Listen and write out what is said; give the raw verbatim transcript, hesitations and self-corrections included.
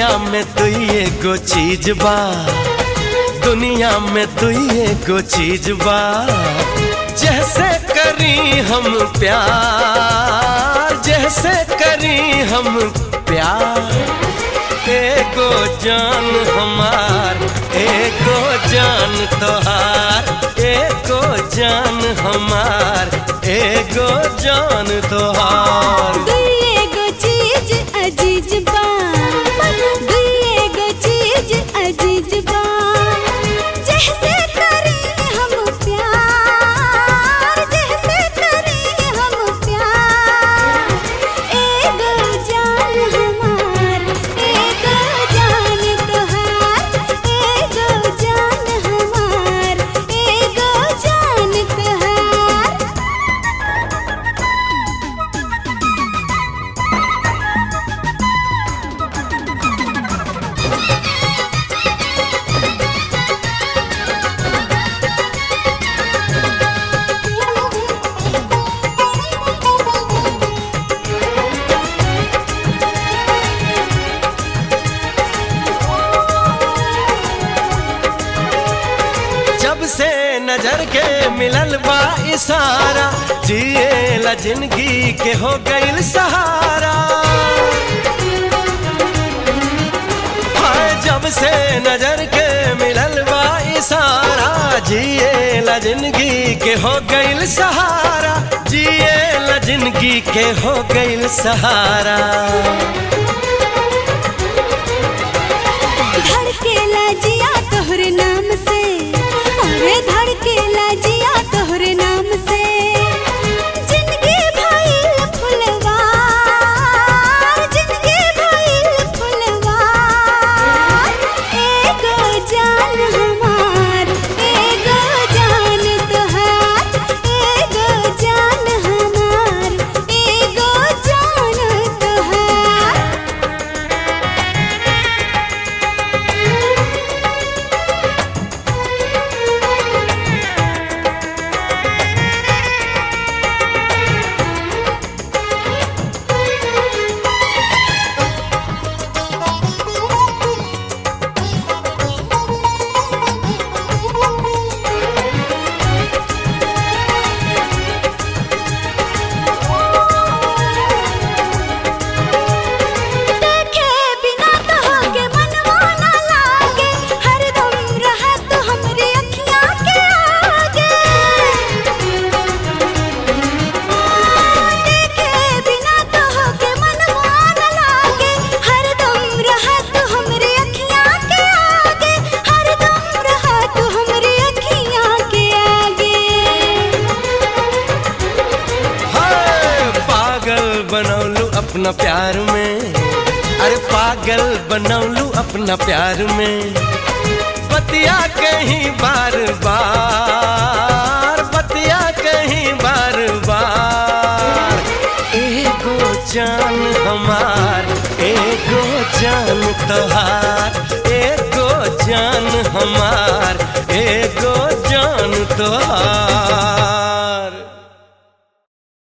दुनिया में तू एगो चीज बा, दुनिया में तू एगो चीज बा, जैसे करी हम प्यार, जैसे करी हम प्यार। एगो जान हमार, एगो जान तोहार, एगो जान हमार, एगो जान तोहार। एगो चीज अजीज बा, एगो चीज अजीज बा, जैसे करी हम प्यार, जैसे करी हम प्यार। एगो जान हमार, एगो जान तोहार, एगो जान हमार, एगो जान तोहार। जब से नजर के मिलल बा इशारा, जिए ला जिंदगी के हो गईल सहारा। हाय जब से नजर के मिलल बा इशारा, जिए ला जिंदगी के हो गईल सहारा, जिए ला जिंदगी के हो गईल सहारा। धड़केला जिया तोहरे नाम से, अरे धड़केला जिया तोहरे नाम से, जिंदगी भइल फुलवार, जिंदगी भइल फुलवार। एगो जान हमार, एगो जान तोहार, एगो जान हमार, एगो जान तोहार। देखे बिना तो होके मनवा ना लागे, हरदम रहा तो हमरे अखियाँ के आगे। देखे बिना तो होके मनवा ना लागे, हरदम रहा तो हमरे अखियाँ के आगे, हरदम रहा तो हमरे अखियाँ के आगे। हाय पागल बनौलू अपना प्यार में, अरे पागल बनौलू अपना प्यार में। बतिया कहीं बार बार, बतिया कहीं बार बार। एगो जान हमार, एगो जान तोहार, एगो जान हमार, एगो जान तोहार।